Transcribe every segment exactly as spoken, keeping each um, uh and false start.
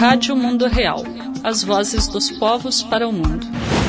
Rádio Mundo Real, as vozes dos povos para o mundo.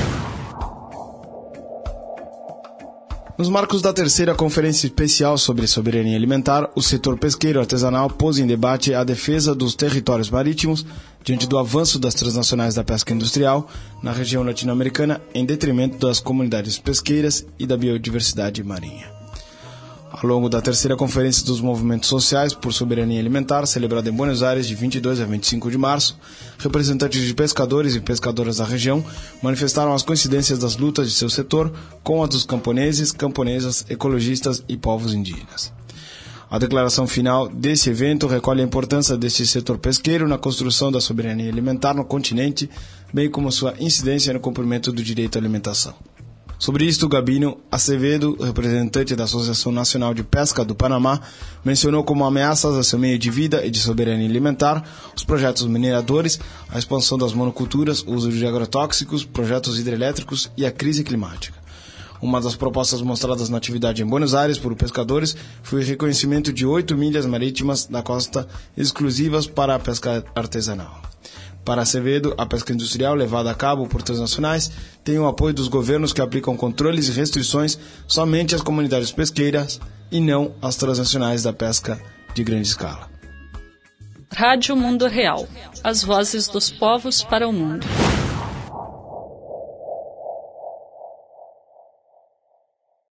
Nos marcos da terceira Conferência Especial sobre Soberania Alimentar, o setor pesqueiro artesanal pôs em debate a defesa dos territórios marítimos diante do avanço das transnacionais da pesca industrial na região latino-americana em detrimento das comunidades pesqueiras e da biodiversidade marinha. Ao longo da terceira Conferência dos Movimentos Sociais por Soberania Alimentar, celebrada em Buenos Aires de vinte e dois a vinte e cinco de março, representantes de pescadores e pescadoras da região manifestaram as coincidências das lutas de seu setor com as dos camponeses, camponesas, ecologistas e povos indígenas. A declaração final desse evento recolhe a importância deste setor pesqueiro na construção da soberania alimentar no continente, bem como sua incidência no cumprimento do direito à alimentação. Sobre isto, Gabino Acevedo, representante da Associação Nacional de Pesca do Panamá, mencionou como ameaças a seu meio de vida e de soberania alimentar os projetos mineradores, a expansão das monoculturas, o uso de agrotóxicos, projetos hidrelétricos e a crise climática. Uma das propostas mostradas na atividade em Buenos Aires por pescadores foi o reconhecimento de oito milhas marítimas da costa exclusivas para a pesca artesanal. Para Acevedo, a pesca industrial levada a cabo por transnacionais tem o apoio dos governos que aplicam controles e restrições somente às comunidades pesqueiras e não às transnacionais da pesca de grande escala. Rádio Mundo Real, as vozes dos povos para o mundo.